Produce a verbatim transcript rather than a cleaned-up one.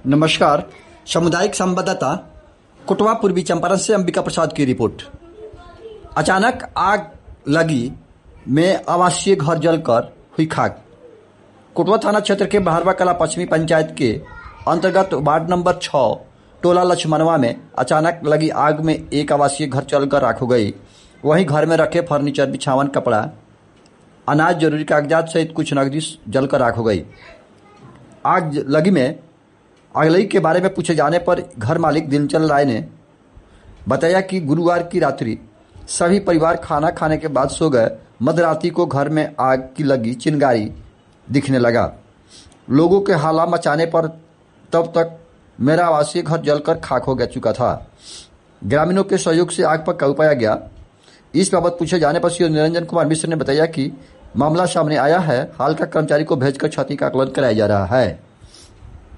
नमस्कार। सामुदायिक संवाददाता कोटवा पूर्वी चंपारण से अंबिका प्रसाद की रिपोर्ट। अचानक आग लगी में आवासीय घर जलकर हुई खाक। कोटवा थाना क्षेत्र के बहरवा कला पश्चिमी पंचायत के अंतर्गत वार्ड नंबर छः टोला लक्ष्मणवा में अचानक लगी आग में एक आवासीय घर जलकर राख हो गई। वहीं घर में रखे फर्नीचर, बिछावन, कपड़ा, अनाज, जरूरी कागजात सहित कुछ नकदी जलकर राख हो गई। आग लगी में आगलगी के बारे में पूछे जाने पर घर मालिक दिनचंद राय ने बताया कि गुरुवार की रात्रि सभी परिवार खाना खाने के बाद सो गए। मध्यरात्रि को घर में आग की लगी चिंगारी दिखने लगा। लोगों के हाला मचाने पर तब तक मेरा आवासीय घर जलकर खाक हो गया चुका था। ग्रामीणों के सहयोग से आग पर काबू पाया गया। इस बाबत पूछे जाने पर श्री निरंजन कुमार मिश्र ने बताया कि मामला सामने आया है। हाल का कर्मचारी को भेजकर क्षति का आकलन कराया जा रहा है।